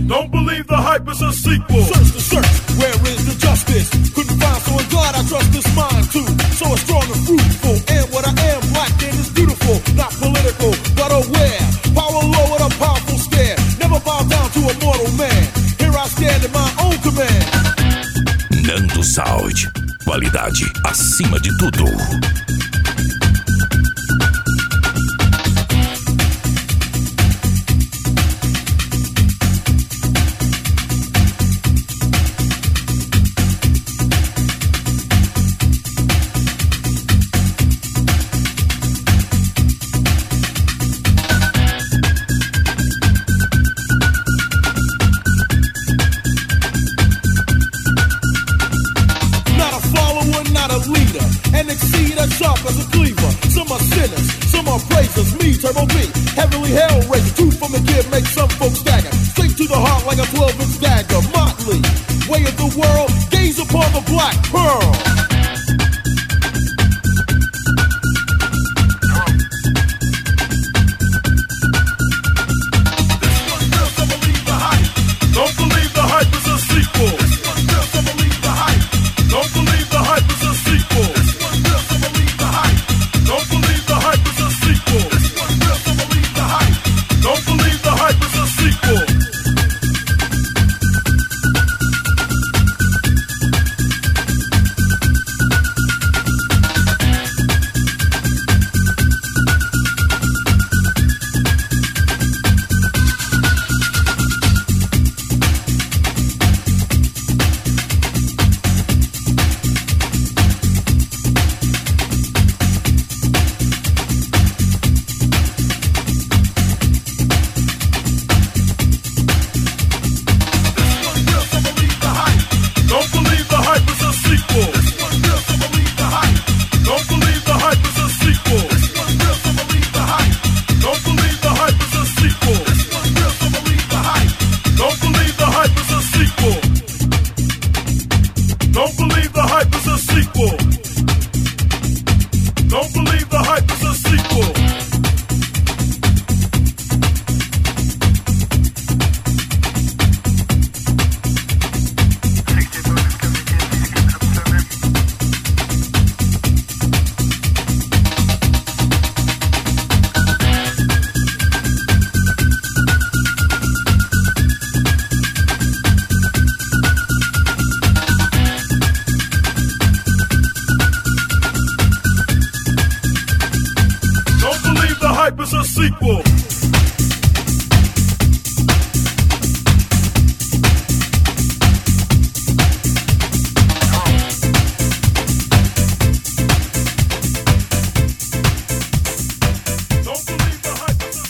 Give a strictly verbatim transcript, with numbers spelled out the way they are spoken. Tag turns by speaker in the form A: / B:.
A: Don't believe the hype is a sequel.
B: Search the search, where is the justice? Couldn't find, so in God I trust this mind too. So it's strong and fruitful, and what I am, black and is beautiful. Not political, but aware. Power low with a powerful stare. Never bow down to a mortal man. Here I stand in my own command.
C: Nando Sound, qualidade acima de tudo.
B: As a cleaver, some are sinners, some are praisers. Me, Turbo B, heavenly hell raiser. Two from the kid make some folks stagger. Straight to the heart like a twelve inch dagger. Motley, way of the world, gaze upon the black pearl.